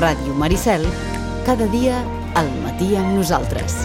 Ràdio Maricel, cada dia al matí amb nosaltres.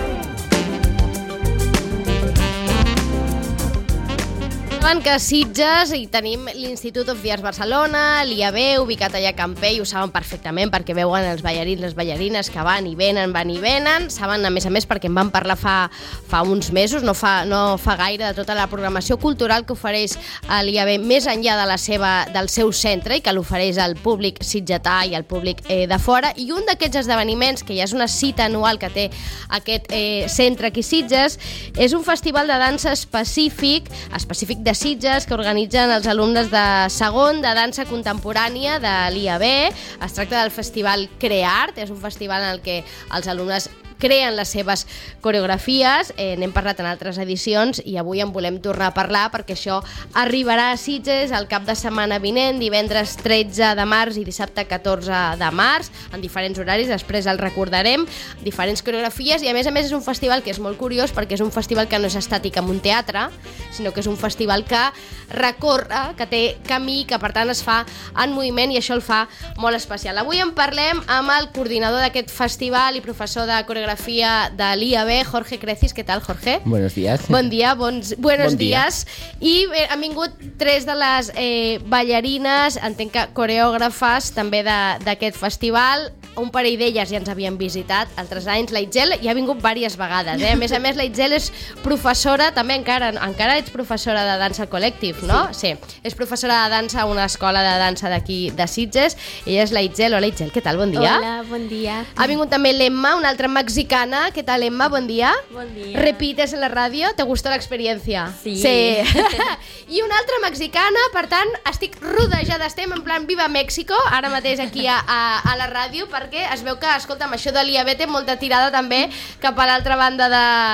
Saben que a Sitges hi tenim l'Institut of the Arts Barcelona, l'IAB, ubicat allà a Campell, ho saben perfectament perquè veuen els ballarins, les ballarines que van i venen. Saben, a més, perquè en van parlar fa uns mesos, no fa gaire, de tota la programació cultural que ofereix a l'IAB més enllà del seu centre i que l'ofereix al públic sitgetà i al públic de fora. I un d'aquests esdeveniments, que ja és una cita anual que té aquest centre aquí a Sitges, és un festival de dansa específic de Sitges que organitzen els alumnes de segon de dansa contemporània de l'IAB. Es tracta del festival Creart, és un festival en el que els alumnes creen les seves coreografies. N'hem parlat en altres edicions i avui en volem tornar a parlar perquè això arribarà a Sitges el cap de setmana vinent, divendres 13 de març i dissabte 14 de març, en diferents horaris, després el recordarem, diferents coreografies, i a més és un festival que és molt curiós perquè és un festival que no és estàtic en un teatre, sinó que és un festival que recorre, que té camí, que per tant es fa en moviment, i això el fa molt especial. Avui en parlem amb el coordinador d'aquest festival i professor de coreografia de l'IAB, Jorge Crecis. ¿Qué tal, Jorge? Buenos días. Bon dia, buenos días. I han vingut tres de les ballarines, entenc que coreògrafes també d'aquest festival. Un parell d'elles ja ens havien visitat altres anys. La Itzel ja ha vingut diverses vegades. A més, la Itzel és professora, també encara ets professora de dansa col·lectiu, no? Sí. És professora de dansa a una escola de dansa d'aquí de Sitges. Ella és la Itzel. Hola, Itzel, què tal? Bon dia. Hola, bon dia. Ha vingut també l'Emma, una altra mexicana. ¿Qué tal, Emma? Bon dia. Bon dia. ¿Repites en la ràdio? ¿Te gustó la experiencia? Sí. I una altra mexicana, per tant, estic rodejada, estem en plan Viva México, ara mateix aquí a la ràdio, perquè es veu que, escolta'm, això de l'IAB té molta tirada també cap a l'altra banda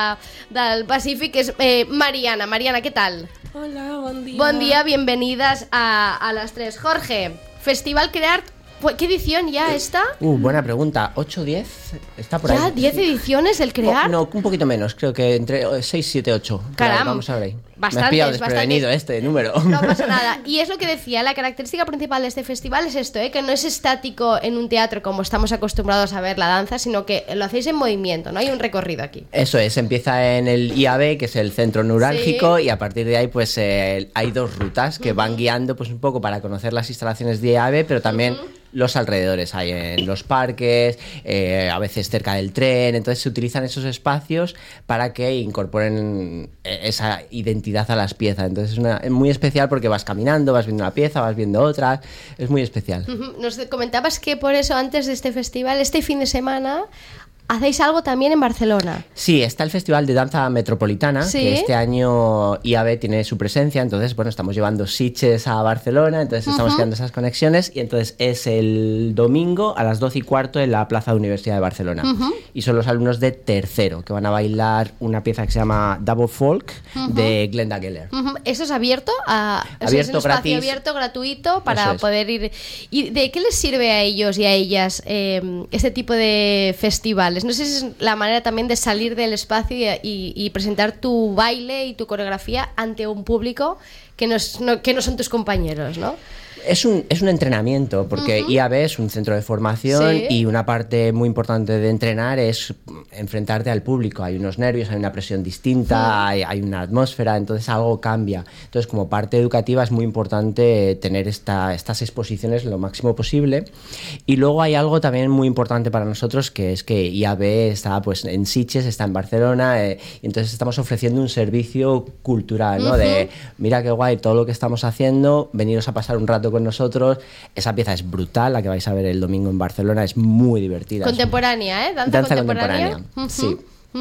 del Pacífic, que és Mariana. Mariana, ¿qué tal? Hola, bon dia. Bon dia, bienvenidas a las tres. Jorge, Festival Creart, ¿qué edición ya está? Buena pregunta. ¿8 o 10? Está por ahí. ¿Ya 10 ediciones el Creart? No, un poquito menos. Creo que entre 6, 7, 8. Caramba. Vamos a ver ahí. Bastantes, me has pillado desprevenido este número. No pasa nada. Y es lo que decía, la característica principal de este festival es esto, que no es estático en un teatro como estamos acostumbrados a ver la danza, sino que lo hacéis en movimiento, ¿no? Hay un recorrido aquí. Eso es, empieza en el IAB, que es el centro neurálgico, sí. Y a partir de ahí pues hay dos rutas que van guiando pues un poco para conocer las instalaciones de IAB, pero también los alrededores, hay en los parques, a veces cerca del tren. Entonces se utilizan esos espacios para que incorporen esa identidad a las piezas. Entonces es muy especial porque vas caminando, vas viendo una pieza, vas viendo otra, es muy especial. Nos comentabas que por eso antes de este festival, este fin de semana, hacéis algo también en Barcelona. Sí, está el Festival de Danza Metropolitana, ¿sí? Que este año IAB tiene su presencia, entonces bueno, estamos llevando Sitges a Barcelona, entonces estamos creando esas conexiones, y entonces es el domingo a las 12:15 en la Plaza de Universidad de Barcelona. Y son los alumnos de tercero que van a bailar una pieza que se llama Double Folk de Glenda Geller. ¿Eso es abierto? Es un espacio gratis, abierto, gratuito, para poder ir. ¿Y de qué les sirve a ellos y a ellas este tipo de festivales? No sé si es la manera también de salir del espacio y presentar tu baile y tu coreografía ante un público que no son tus compañeros, ¿no? Es un entrenamiento, porque IAB es un centro de formación, sí. Y una parte muy importante de entrenar es enfrentarte al público. Hay unos nervios, hay una presión distinta, hay una atmósfera, entonces algo cambia. Entonces, como parte educativa es muy importante tener estas exposiciones lo máximo posible. Y luego hay algo también muy importante para nosotros, que es que IAB está pues en Sitges, está en Barcelona, y entonces estamos ofreciendo un servicio cultural, ¿no? De, mira qué guay todo lo que estamos haciendo, veniros a pasar un rato con nosotros. Esa pieza es brutal, la que vais a ver el domingo en Barcelona, es muy divertida. Contemporánea, Danza contemporánea. Sí.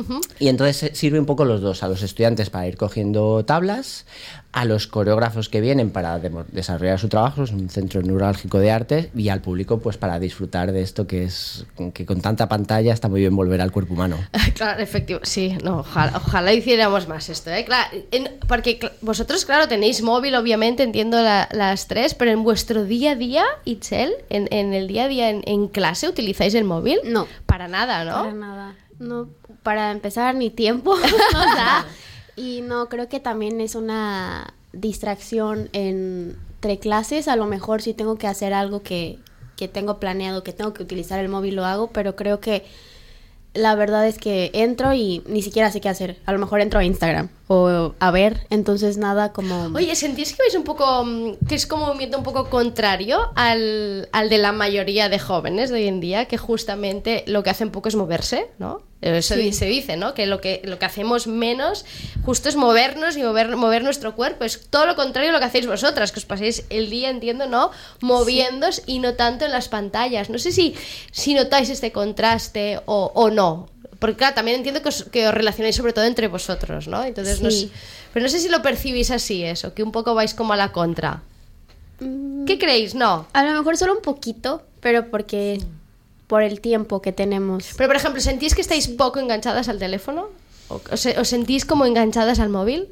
Y entonces sirve un poco los dos, a los estudiantes para ir cogiendo tablas, a los coreógrafos que vienen para desarrollar su trabajo, es un centro neurálgico de artes, y al público pues para disfrutar de esto que con tanta pantalla está muy bien volver al cuerpo humano. Claro, efectivo, sí, no, ojalá hiciéramos más esto, Claro, porque vosotros, claro, tenéis móvil, obviamente, entiendo las tres, pero en vuestro día a día, Itzel, en el día a día en clase, ¿utilizáis el móvil? No. Para nada, ¿no? Para nada. No, para empezar, ni tiempo nos da. Y no, creo que también es una distracción entre clases. A lo mejor si tengo que hacer algo que que tengo planeado, que tengo que utilizar el móvil, lo hago, pero creo que la verdad es que entro y ni siquiera sé qué hacer. A lo mejor entro a Instagram o a ver, entonces nada como... Oye, ¿sentís que vais un poco, que es como un movimiento un poco contrario al de la mayoría de jóvenes de hoy en día, que justamente lo que hacen poco es moverse, ¿no? Se dice, ¿no? Que lo que hacemos menos justo es movernos y mover nuestro cuerpo. Es todo lo contrario a lo que hacéis vosotras, que os paséis el día, entiendo, ¿no? Moviéndoos y no tanto en las pantallas. No sé si notáis este contraste o no. Porque claro, también entiendo que os relacionáis sobre todo entre vosotros, ¿no? Entonces, pero no sé si lo percibís así eso, que un poco vais como a la contra. ¿Qué creéis? No. A lo mejor solo un poquito, pero porque... por el tiempo que tenemos. Pero, por ejemplo, ¿sentís que estáis poco enganchadas al teléfono? ¿Os sentís como enganchadas al móvil?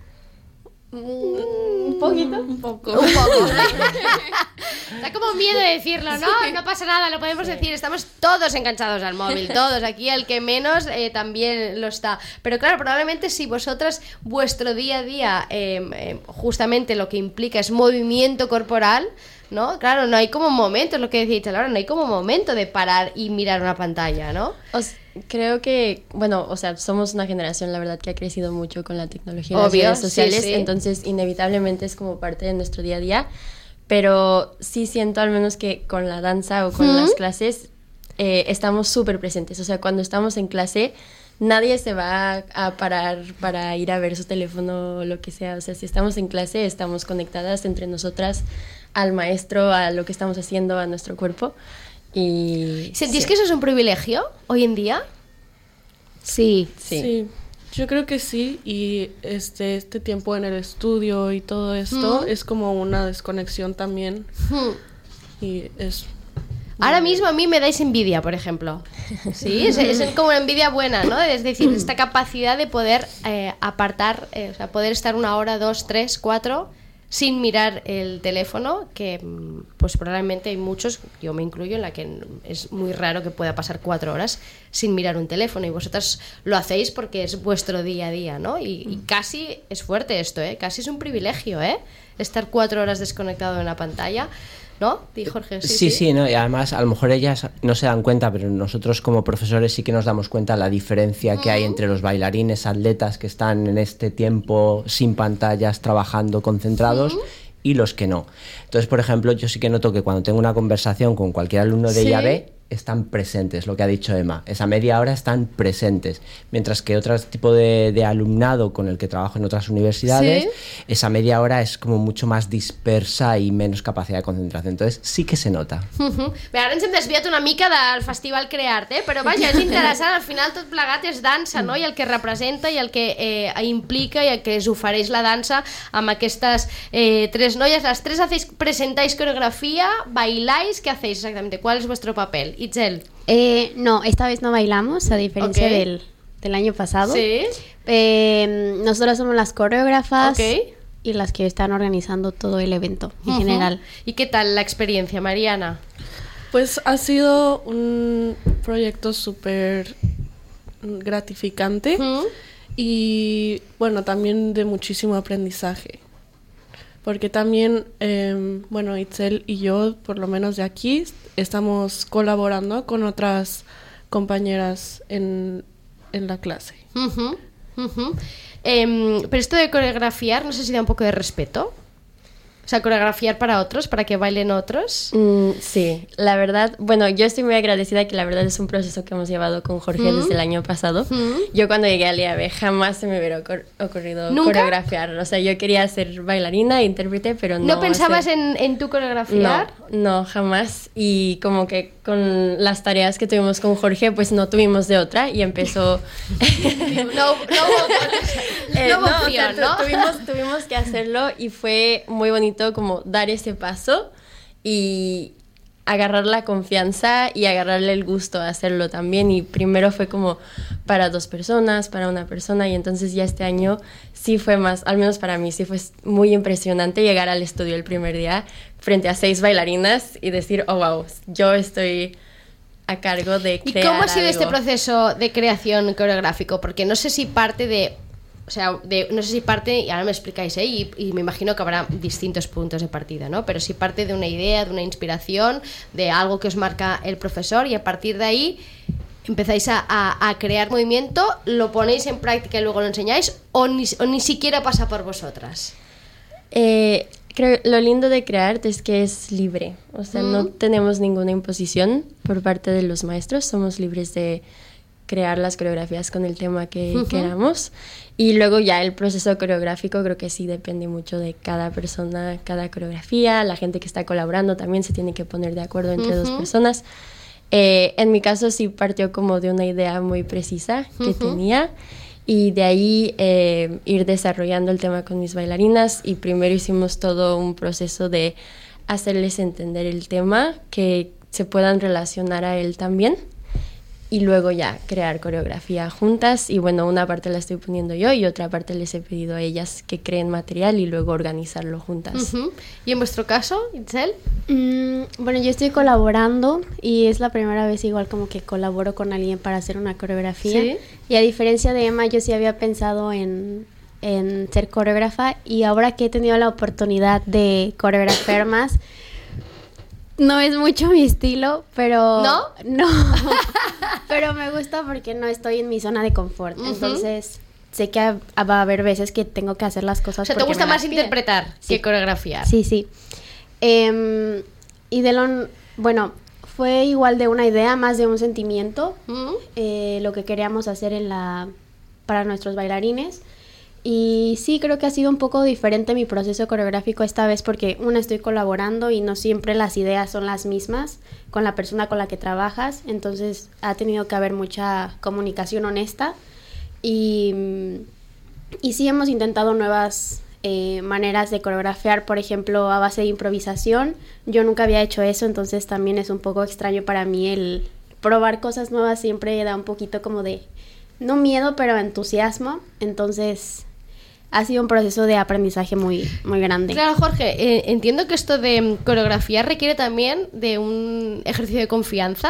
¿Un poquito? Un poco. Da como miedo de decirlo, ¿no? No pasa nada, lo podemos decir. Estamos todos enganchados al móvil, todos. Aquí el que menos también lo está. Pero claro, probablemente si vosotras, vuestro día a día, justamente lo que implica es movimiento corporal, ¿no? Claro, no hay como momento, es lo que decís ahora, no hay como momento de parar y mirar una pantalla, ¿no? Creo que, bueno, o sea, somos una generación, la verdad, que ha crecido mucho con la tecnología y las Obvio, redes sociales, sí. Entonces inevitablemente es como parte de nuestro día a día, pero sí siento al menos que con la danza o con las clases estamos súper presentes, o sea, cuando estamos en clase nadie se va a parar para ir a ver su teléfono o lo que sea, o sea, si estamos en clase estamos conectadas entre nosotras al maestro, a lo que estamos haciendo, a nuestro cuerpo. Y ¿Sentís que eso es un privilegio hoy en día? Sí. Sí. Yo creo que sí, y este tiempo en el estudio y todo esto es como una desconexión también. Y es... Ahora mismo a mí me dais envidia, por ejemplo. Sí, es como una envidia buena, ¿no? Es decir, esta capacidad de poder apartar, o sea, poder estar 1 hora, 2, 3, 4 sin mirar el teléfono, que pues probablemente hay muchos, yo me incluyo, en la que es muy raro que pueda pasar 4 horas sin mirar un teléfono, y vosotras lo hacéis porque es vuestro día a día, ¿no? Y casi es fuerte esto, ¿eh? Casi es un privilegio, ¿eh? Estar 4 horas desconectado de una pantalla, ¿no? Di Jorge. Sí, ¿no? Y además a lo mejor ellas no se dan cuenta, pero nosotros como profesores sí que nos damos cuenta la diferencia que hay entre los bailarines, atletas que están en este tiempo sin pantallas, trabajando concentrados, y los que no. Entonces, por ejemplo, yo sí que noto que cuando tengo una conversación con cualquier alumno de IAB, están presentes, lo que ha dicho Emma. Esa media hora están presentes. Mientras que otro tipo de alumnado con el que trabajo en otras universidades, esa media hora es como mucho más dispersa i menos capacidad de concentració. Entonces sí que se nota. Bé, ara ens hem desviat una mica del Festival Creart, però vaja, és interessant, al final tot plegat és dansa, no? I el que representa i el que implica i el que us ofereix la dansa amb aquestes 3 noies. Las 3 presentáis coreografía, bailáis, ¿qué hacéis exactamente? ¿Cuál es vuestro papel? Itzel. No, esta vez no bailamos, a diferencia del año pasado. Sí. Nosotros somos las coreógrafas Ok. y las que están organizando todo el evento en general. ¿Y qué tal la experiencia, Mariana? Pues ha sido un proyecto súper gratificante y bueno, también de muchísimo aprendizaje. Porque también, bueno, Itzel y yo, por lo menos de aquí, estamos colaborando con otras compañeras en la clase. Pero esto de coreografiar, no sé si da un poco de respeto. O sea, coreografiar para otros, para que bailen otros. Sí, la verdad, bueno, yo estoy muy agradecida, que la verdad es un proceso que hemos llevado con Jorge desde el año pasado. Yo cuando llegué al IAB jamás se me hubiera ocurrido coreografiar. O sea, yo quería ser bailarina, intérprete, pero no... ¿No pensabas en tu coreografiar? No, jamás. Y como que con las tareas que tuvimos con Jorge, pues no tuvimos de otra y empezó... No hubo opción, ¿no? Tuvimos que hacerlo y fue muy bonito como dar ese paso y agarrar la confianza y agarrarle el gusto a hacerlo también. Y primero fue como para 2 personas, para 1 persona, y entonces ya este año sí fue más, al menos para mí, sí fue muy impresionante llegar al estudio el primer día frente a 6 bailarinas y decir, oh wow, yo estoy a cargo de crear. ¿Y cómo ha sido algo. este proceso de creación coreográfico? Porque no sé si parte de O sea, no sé si parte, y ahora me explicáis, y me imagino que habrá distintos puntos de partida, ¿no? Pero si parte de una idea, de una inspiración, de algo que os marca el profesor, y a partir de ahí empezáis a crear movimiento, lo ponéis en práctica y luego lo enseñáis, o ni siquiera pasa por vosotras. Creo lo lindo de crear es que es libre, o sea, no tenemos ninguna imposición por parte de los maestros, somos libres de crear las coreografías con el tema que queramos, y luego ya el proceso coreográfico creo que sí depende mucho de cada persona, cada coreografía, la gente que está colaborando también se tiene que poner de acuerdo entre dos personas. En mi caso sí partió como de una idea muy precisa que tenía, y de ahí ir desarrollando el tema con mis bailarinas, y primero hicimos todo un proceso de hacerles entender el tema, que se puedan relacionar a él también, y luego ya crear coreografía juntas. Y bueno, una parte la estoy poniendo yo y otra parte les he pedido a ellas que creen material y luego organizarlo juntas. ¿Y en vuestro caso, Itzel? Bueno, yo estoy colaborando y es la primera vez igual como que colaboro con alguien para hacer una coreografía. ¿Sí? Y a diferencia de Emma, yo sí había pensado en ser coreógrafa, y ahora que he tenido la oportunidad de coreografiar más, no es mucho mi estilo, pero... ¿No? No. Pero me gusta porque no estoy en mi zona de confort. Entonces, sé que va a haber veces que tengo que hacer las cosas. O sea, ¿te porque gusta me las más piden. interpretar que coreografiar? Sí, sí. Y bueno, fue igual de una idea, más de un sentimiento, lo que queríamos hacer para nuestros bailarines. Y sí, creo que ha sido un poco diferente mi proceso coreográfico esta vez, porque estoy colaborando y no siempre las ideas son las mismas con la persona con la que trabajas, entonces ha tenido que haber mucha comunicación honesta, y sí hemos intentado nuevas maneras de coreografiar, por ejemplo, a base de improvisación. Yo nunca había hecho eso, entonces también es un poco extraño para mí el probar cosas nuevas, siempre da un poquito como de, no miedo, pero entusiasmo, entonces ha sido un proceso de aprendizaje muy, muy grande. Claro, Jorge, entiendo que esto de coreografía requiere también de un ejercicio de confianza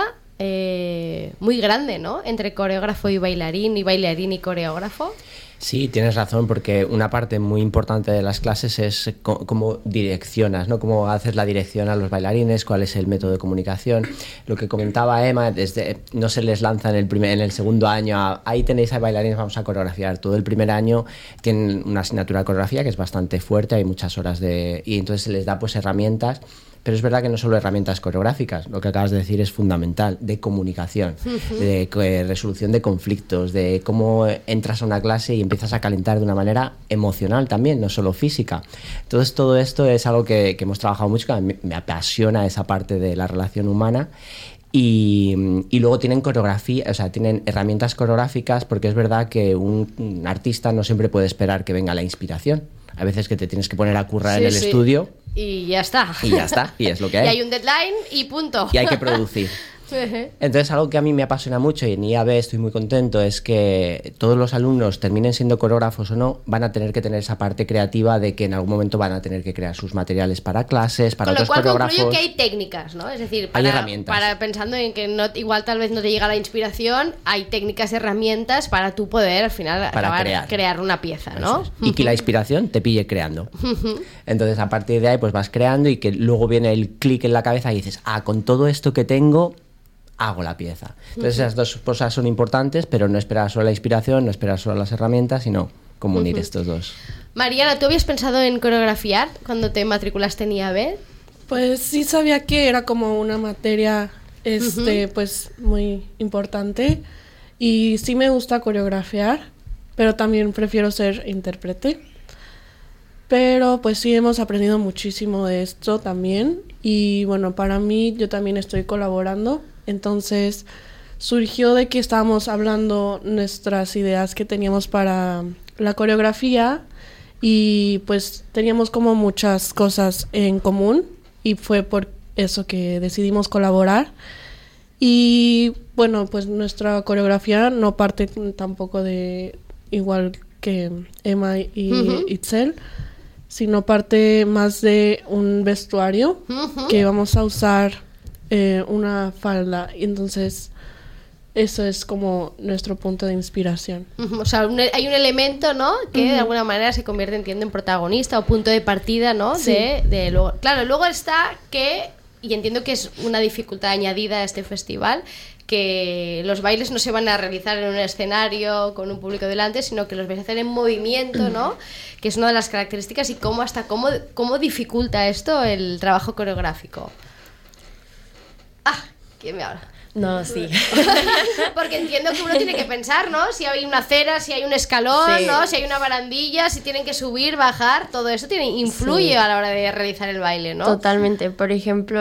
muy grande, ¿no? Entre coreógrafo y bailarín y coreógrafo. Sí, tienes razón, porque una parte muy importante de las clases es cómo direccionas, ¿no? Cómo haces la dirección a los bailarines, cuál es el método de comunicación. Lo que comentaba Emma, no se les lanza en el segundo año, ahí tenéis a bailarines, vamos a coreografiar. Todo el primer año tienen una asignatura de coreografía que es bastante fuerte, hay muchas horas y entonces se les da pues herramientas. Pero es verdad que no solo herramientas coreográficas, lo que acabas de decir es fundamental, de comunicación, de resolución de conflictos, de cómo entras a una clase y empiezas a calentar de una manera emocional también, no solo física. Entonces todo esto es algo que hemos trabajado mucho, que a mí me apasiona esa parte de la relación humana. Y luego tienen coreografía, o sea, tienen herramientas coreográficas, porque es verdad que un artista no siempre puede esperar que venga la inspiración. A veces que te tienes que poner a currar en el estudio. Y ya está. Y ya está, y es lo que hay. Y hay un deadline y punto. Y hay que producir. Entonces, algo que a mí me apasiona mucho, y en IAB estoy muy contento, es que todos los alumnos, terminen siendo coreógrafos o no, van a tener que tener esa parte creativa de que en algún momento van a tener que crear sus materiales para clases, para otros coreógrafos. Con lo cual concluyo que hay técnicas, ¿no? Es decir, hay herramientas. Pensando en que igual tal vez no te llega la inspiración, hay técnicas y herramientas para tú poder al final crear una pieza, ¿no? Y que la inspiración te pille creando. Entonces, a partir de ahí, pues vas creando, y que luego viene el clic en la cabeza y dices, con todo esto que tengo, hago la pieza. Entonces esas dos cosas son importantes, pero no esperar solo la inspiración, no esperar solo las herramientas, sino cómo unir estos dos. Mariana, ¿tú habías pensado en coreografiar cuando te matriculaste en IAB? Pues sí sabía que era como una materia pues muy importante, y sí me gusta coreografiar, pero también prefiero ser intérprete. Pero pues sí hemos aprendido muchísimo de esto también, y bueno, para mí yo también estoy colaborando. Entonces surgió de que estábamos hablando nuestras ideas que teníamos para la coreografía, y pues teníamos como muchas cosas en común, y fue por eso que decidimos colaborar. Y bueno, pues nuestra coreografía no parte tampoco de igual que Emma y Itzel, sino parte más de un vestuario que vamos a usar una falda, y entonces eso es como nuestro punto de inspiración. O sea, hay un elemento, ¿no? Que de alguna manera se convierte, entiendo, en protagonista o punto de partida, ¿no? Sí. De luego. Claro, luego está que, y entiendo que es una dificultad añadida a este festival, que los bailes no se van a realizar en un escenario con un público delante, sino que los vais a hacer en movimiento, ¿no? Que es una de las características, y cómo dificulta esto el trabajo coreográfico. ¿Quién me habla? No, sí. Porque entiendo que uno tiene que pensar, ¿no? Si hay una acera, si hay un escalón, Sí. ¿no? Si hay una barandilla, si tienen que subir, bajar, todo eso influye Sí. a la hora de realizar el baile, ¿no? Totalmente. Por ejemplo,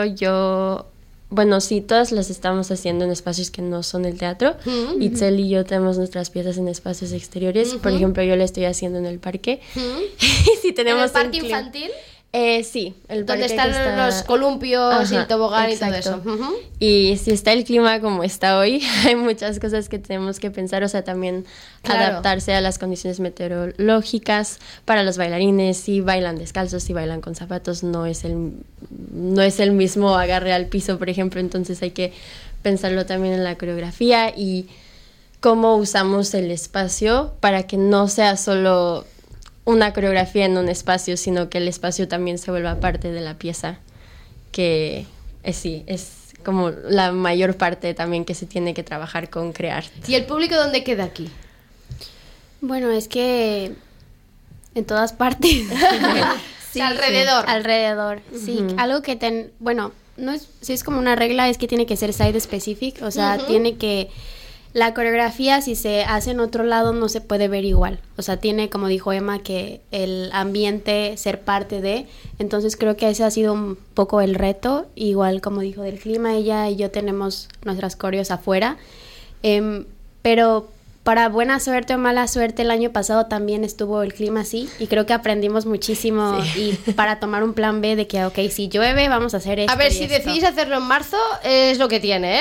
sí, todas las estamos haciendo en espacios que no son el teatro. Itzel y yo tenemos nuestras piezas en espacios exteriores. Por ejemplo, yo la estoy haciendo en el parque. Si tenemos ¿En el parque un clima- infantil? Sí, el Donde parque están que está- los columpios y el Ajá, tobogán exacto. y todo eso. Y si está el clima como está hoy, hay muchas cosas que tenemos que pensar, o sea, también Claro. adaptarse a las condiciones meteorológicas para los bailarines. Si bailan descalzos, si bailan con zapatos, no es el mismo agarre al piso, por ejemplo, entonces hay que pensarlo también en la coreografía y cómo usamos el espacio para que no sea solo una coreografía en un espacio, sino que el espacio también se vuelva parte de la pieza, que es como la mayor parte también que se tiene que trabajar con crear. ¿Y el público dónde queda aquí? Bueno, es que en todas partes. Sí, alrededor. Alrededor, sí. Algo que bueno, no es, si es como una regla, es que tiene que ser side specific, o sea, tiene que la coreografía, si se hace en otro lado, no se puede ver igual. O sea, tiene, como dijo Emma, que el ambiente ser parte de. Entonces creo que ese ha sido un poco el reto. Igual, como dijo del clima, ella y yo tenemos nuestras coreos afuera. Pero para buena suerte o mala suerte, el año pasado también estuvo el clima así. Y creo que aprendimos muchísimo. Sí. Y para tomar un plan B de que, ok, si llueve, vamos a hacer esto. A ver, y si esto. decidís hacerlo en marzo, es lo que tiene, ¿eh?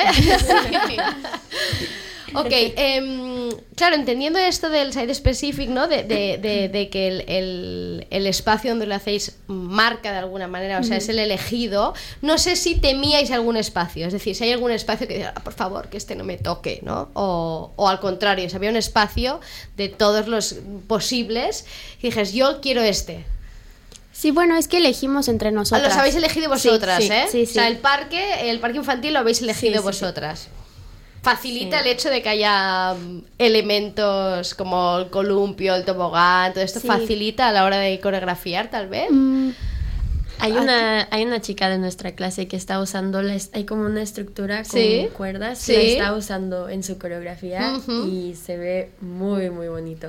Ok, claro, entendiendo esto del site specific, ¿no? De que el espacio donde lo hacéis marca de alguna manera, o sea, es el elegido. No sé si temíais algún espacio, es decir, si hay algún espacio que diga, por favor, que este no me toque, ¿no? O al contrario, si había un espacio de todos los posibles y dijes, yo quiero este. Sí, bueno, es que elegimos entre nosotras. Los habéis elegido vosotras, sí, ¿eh? Sí, O sí. sea, el parque infantil lo habéis elegido vosotras. Facilita el hecho de que haya elementos como el columpio, el tobogán, todo esto. Sí. Facilita a la hora de coreografiar, tal vez. Hay una chica de nuestra clase que está usando, hay como una estructura con Sí. cuerdas, Sí. la está usando en su coreografía y se ve muy, muy bonito.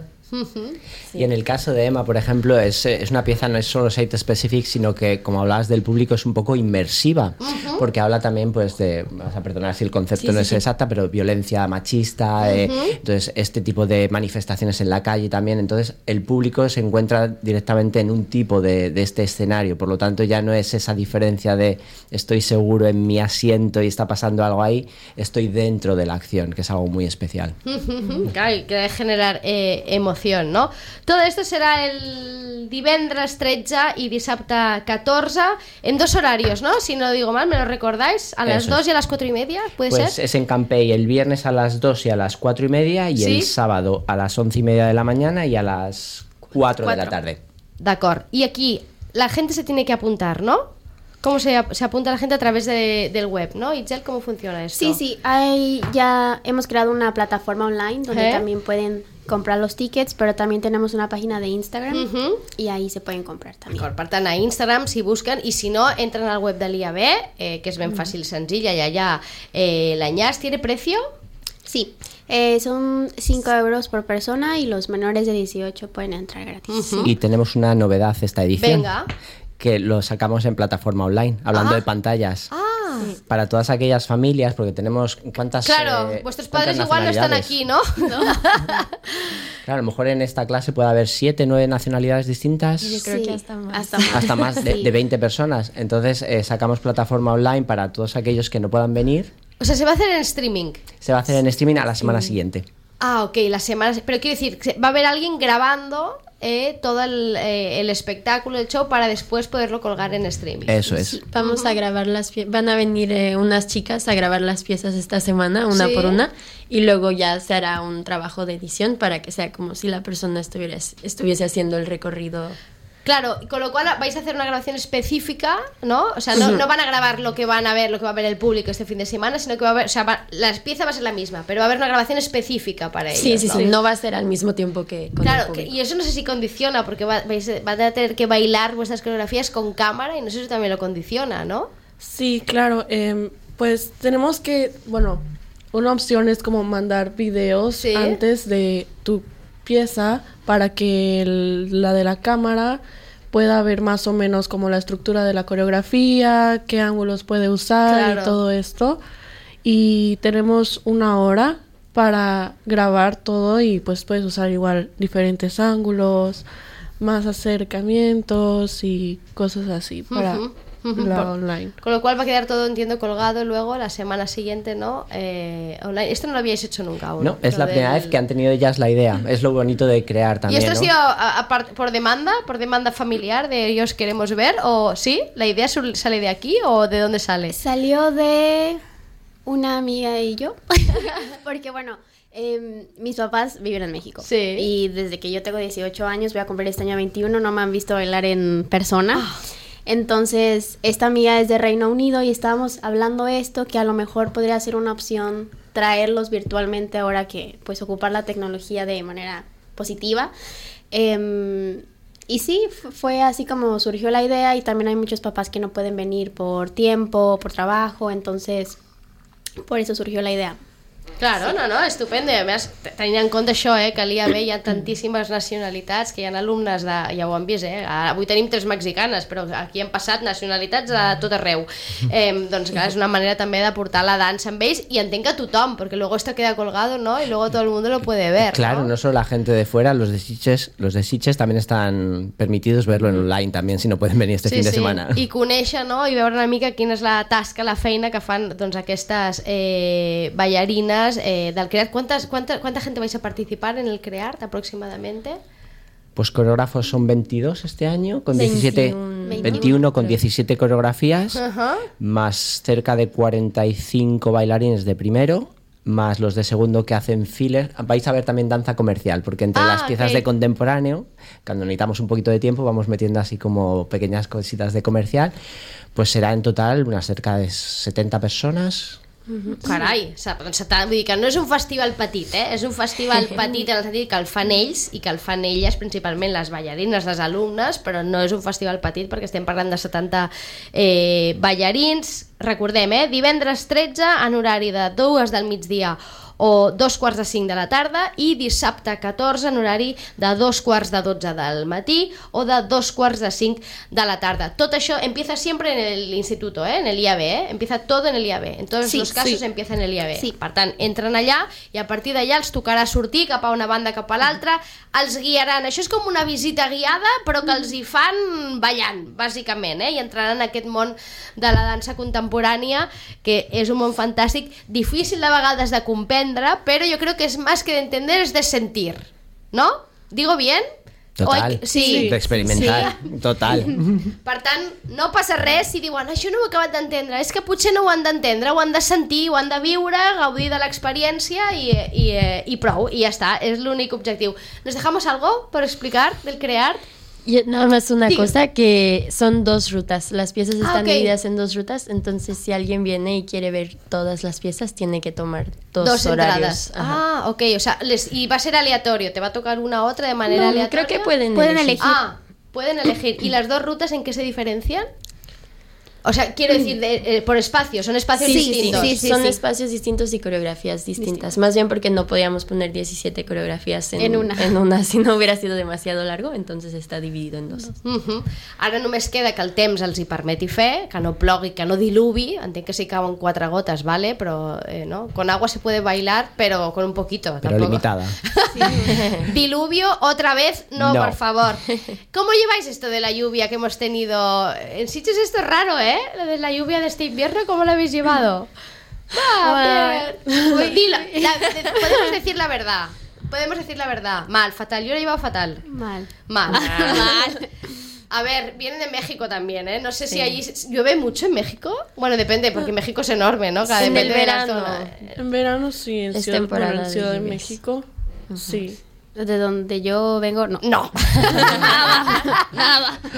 Y en el caso de Emma, por ejemplo, es una pieza, no es solo site specific, sino que, como hablabas del público, es un poco inmersiva, porque habla también, pues, vas a perdonar si el concepto no es exacta, pero violencia machista, entonces este tipo de manifestaciones en la calle también. Entonces el público se encuentra directamente en un tipo de este escenario, por lo tanto ya no es esa diferencia de estoy seguro en mi asiento y está pasando algo ahí, estoy dentro de la acción, que es algo muy especial. Claro, y que debe generar emoción, ¿no? Todo esto será el divendres 13 y dissabte 14 en dos horarios, ¿no? Si no digo mal, ¿me lo recordáis? A las Eso 2 es. y a las 4:30, ¿puede Pues ser? es en Campey el viernes a las 2 y a las 4:30 y Sí. el sábado a las 11:30 de la mañana y a las 4 de la tarde. D'acord. Y aquí la gente se tiene que apuntar, ¿no? ¿Cómo se apunta la gente? A través del web, ¿no? Itzel, ¿cómo funciona esto? Sí, ya hemos creado una plataforma online donde también pueden comprar los tickets, pero también tenemos una página de Instagram y ahí se pueden comprar también. D'acord, per tant, a Instagram si busquen, i si no, entren al web de l'IAB, que és ben fàcil i senzill, i allà l'enllaç. ¿Tiene precio? Sí, son 5 euros por persona y los menores de 18 pueden entrar gratis. Y tenemos una novedad esta edición. Venga. Que lo sacamos en plataforma online, hablando de pantallas. Para todas aquellas familias, porque tenemos cuántas. Claro, vuestros padres cuántas igual no están nacionalidades. aquí, ¿no? Claro, a lo mejor en esta clase puede haber 7, 9 nacionalidades distintas. Yo creo que hasta más. Hasta más de, Sí. de 20 personas. Entonces sacamos plataforma online para todos aquellos que no puedan venir. O sea, se va a hacer en streaming. Se va a hacer en streaming a la semana siguiente. Ah, ok, las semanas. Pero quiero decir, va a haber alguien grabando todo el espectáculo, el show, para después poderlo colgar en streaming. Eso es. Vamos a grabar van a venir unas chicas a grabar las piezas esta semana, una por una, y luego ya se hará un trabajo de edición para que sea como si la persona estuviese haciendo el recorrido. Claro, con lo cual vais a hacer una grabación específica, ¿no? O sea, no van a grabar lo que va a ver el público este fin de semana, sino que va a haber, o sea, la pieza va a ser la misma, pero va a haber una grabación específica para ellos. Sí, no va a ser al mismo tiempo que con el público. Y eso no sé si condiciona, porque van a tener que bailar vuestras coreografías con cámara, y no sé si también lo condiciona, ¿no? Sí, claro, pues tenemos que, bueno, una opción es como mandar videos antes de tu pieza para que la de la cámara pueda ver más o menos como la estructura de la coreografía, qué ángulos puede usar y todo esto. Y tenemos 1 hora para grabar todo y pues puedes usar igual diferentes ángulos, más acercamientos y cosas así para la online. Con lo cual va a quedar todo, entiendo, colgado luego la semana siguiente, ¿no? Online. Esto no lo habíais hecho nunca aún. No, es la primera vez que han tenido ellas la idea. Es lo bonito de crear también. ¿Y esto ¿no? ha sido por demanda familiar de ellos queremos ver? ¿O sí? ¿La idea sale de aquí o de dónde sale? Salió de una amiga y yo. Porque bueno, mis papás viven en México. Sí. Y desde que yo tengo 18 años, voy a cumplir este año 21, no me han visto bailar en persona. Entonces, esta amiga es de Reino Unido y estábamos hablando esto, que a lo mejor podría ser una opción traerlos virtualmente ahora que, pues, ocupar la tecnología de manera positiva. Y sí, fue así como surgió la idea, y también hay muchos papás que no pueden venir por tiempo, por trabajo, entonces, por eso surgió la idea. Claro, no, estupendo. I a més, tenint en compte això, que a l'IAB hi ha tantíssimes nacionalitats, que hi ha alumnes ja ho han vist, avui tenim 3 mexicanes, però aquí han passat nacionalitats a tot arreu. Doncs clar, és una manera també de portar la dansa amb ells, i entenc que tothom, perquè luego esto queda colgado, ¿no? Y luego todo el mundo lo puede ver, Claro, no solo la gente de fuera, los de Sitges también están permitidos verlo en online también, si no pueden venir este fin de semana. I conèixer, no? I veure una mica quina és la tasca, la feina que fan, doncs, aquestes ballarines del CREART. ¿Cuánta gente vais a participar en el CREART aproximadamente? Pues coreógrafos son 22 este año, con 21 con 17 coreografías, más cerca de 45 bailarines de primero, más los de segundo que hacen filler. Vais a ver también danza comercial, porque entre las piezas de contemporáneo, cuando necesitamos un poquito de tiempo, vamos metiendo así como pequeñas cositas de comercial, pues será en total unas cerca de 70 personas. Carai, vull dir que no és un festival petit, és un festival petit en el sentit que el fan ells i que el fan elles, principalment les ballarines, les alumnes, però no és un festival petit perquè estem parlant de 70 ballarins. Recordem, divendres 13 en horari de 2 del migdia o 2:45 de la tarda, i dissabte 14 en horari de 2:45 del matí o de 2:45 de la tarda. Tot això empieza siempre en el instituto, en el IAB, empieza todo en el IAB, en todos los casos empieza en el IAB. Per tant, entren allà i a partir d'allà els tocarà sortir cap a una banda, cap a l'altra, els guiaran. Això és com una visita guiada, però que els hi fan ballant, bàsicament, i entraran en aquest món de la dansa contemporània, que és un món fantàstic, difícil de vegades de comprendre, pero yo creo que es más que de entender, es de sentir, ¿no? ¿Digo bien? Total, sí. De experimentar, sí. Total. Per tant, no passa res si diuen això no ho he acabat d'entendre, és que potser no ho han d'entendre, ho han de sentir, ho han de viure, gaudir de l'experiència i prou, i ja està, és l'únic objectiu. ¿Nos dejamos algo por explicar del CREART? Y nada más una cosa, que son 2 rutas. Las piezas están divididas en 2 rutas, entonces si alguien viene y quiere ver todas las piezas, tiene que tomar 2 horarios. Ok, o sea, y va a ser aleatorio, te va a tocar una u otra de manera aleatoria. Creo que pueden elegir. Pueden elegir. ¿Y las 2 rutas en qué se diferencian? O sea, quiero decir, por espacios, son espacios distintos. Sí, son espacios distintos y coreografías distintas. Más bien porque no podíamos poner 17 coreografías en una, si no hubiera sido demasiado largo, entonces está dividido en 2. Ara només queda que el temps els hi permeti fer, que no plogui, que no diluvi, entenc que si cauen 4 gotes, vale, però no, con agua se puede bailar, pero con un poquito. Pero tampoco. Limitada. Diluvio, otra vez, no, por favor. ¿Cómo lleváis esto de la lluvia que hemos tenido? En Sitges esto es raro, Lo de la lluvia de este invierno, ¿cómo lo habéis llevado? Podemos decir la verdad. podemos decir la verdad. Mal, fatal. Yo lo he llevado fatal. Mal. Mal. A ver, vienen de México también, ¿eh? No sé si allí llueve mucho en México. Bueno, depende, porque México es enorme, ¿no? En depende el de la verano. zona. En verano sí, en Es Ciudad, temporada bueno, en Ciudad de de lluvias. México. Sí. De donde yo vengo, no. No. Nada.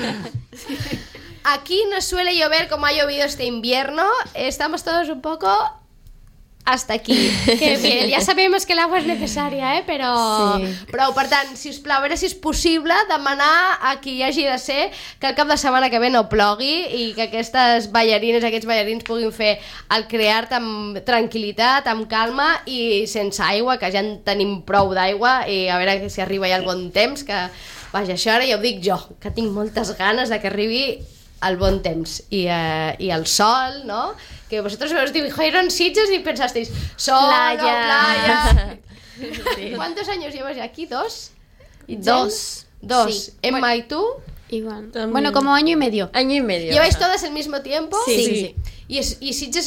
Aquí no suele llover como ha llovido este invierno. Estamos todos un poco hasta aquí. Que bien, ja sabem que l'aigua és necessària, però... Sí. Però, per tant, sisplau, a veure si és possible demanar a qui hagi de ser que el cap de setmana que ve no plogui i que aquestes ballarines, aquests ballarins puguin fer el creart amb tranquil·litat, amb calma i sense aigua, que ja en tenim prou d'aigua, i a veure si arriba ja el bon temps, que, vaja, això ara ja ho dic jo, que tinc moltes ganes de que arribi el bon temps i el sol, ¿no? Que vosotros os dijeron Sitges y pensasteis sol, playa. Sí. ¿Cuántos años llevas ya aquí? ¿2? Dos. Dos. Sí. Emma, ¿y tú? Igual. También. Bueno, como año y medio. Año y medio. ¿Lleváis todas al mismo tiempo? Sí, sí. ¿Y Sitges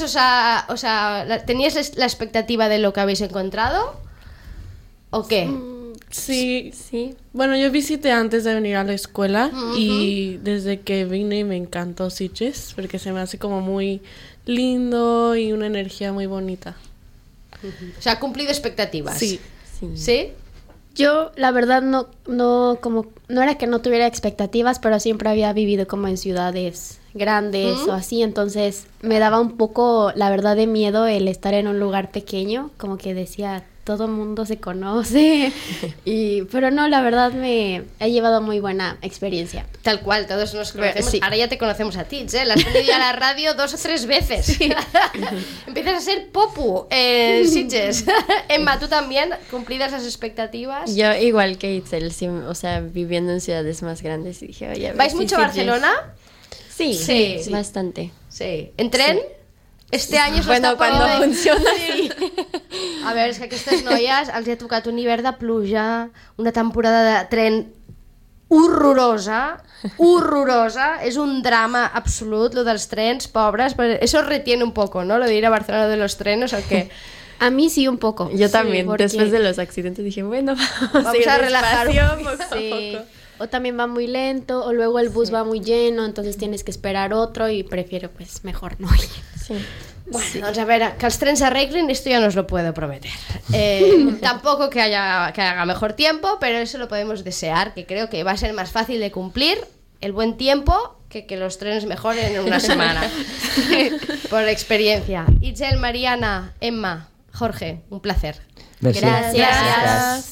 teníais la expectativa de lo que habéis encontrado? ¿O qué? Sí. Sí. Bueno, yo visité antes de venir a la escuela y desde que vine me encantó Sitges porque se me hace como muy lindo y una energía muy bonita. O sea, ha cumplido expectativas. Sí. Sí. ¿Sí? Yo, la verdad, no era que no tuviera expectativas, pero siempre había vivido como en ciudades grandes o así, entonces me daba un poco, la verdad, de miedo el estar en un lugar pequeño, como que decía, todo el mundo se conoce, pero no, la verdad me he llevado muy buena experiencia. Tal cual, todos nos conocemos. Sí. Ahora ya te conocemos a ti, ¿eh? La has venido a la radio 2 o 3 veces. Empiezas a ser popu, Sitges. Emma, ¿tú también cumplidas las expectativas? Yo igual que Itzel, sí, o sea, viviendo en ciudades más grandes y dije, oye, a ver ¿Vais si mucho a Sitges- Barcelona? Sí, Sí. bastante. Sí. ¿En tren? Este any es Bueno, cuando funciona, sí. A veure, és que aquestes noies els ha tocat un hivern de pluja, una temporada de tren horrorosa, és un drama absolut, lo dels trens, pobres, però eso retiene un poco, ¿no? Lo de ir a Barcelona de los trenes, o que A mí sí, un poco. Yo también, porque- después de los accidentes dije, bueno, vamos Vamos ir a relajar un despacio, poco. poco a Sí. poco. O también va muy lento, o luego el bus va muy lleno, entonces tienes que esperar otro y prefiero pues mejor no ir. Sí. Bueno, doncs a veure, que els trens s'arreglin, esto ya no os lo puedo prometer. Tampoco que haga mejor tiempo, pero eso lo podemos desear, que creo que va a ser más fácil de cumplir el buen tiempo que los trenes mejoren en una semana. Por experiencia. Itzel, Mariana, Emma, Jorge, un placer. Merci. Gracias. Gracias.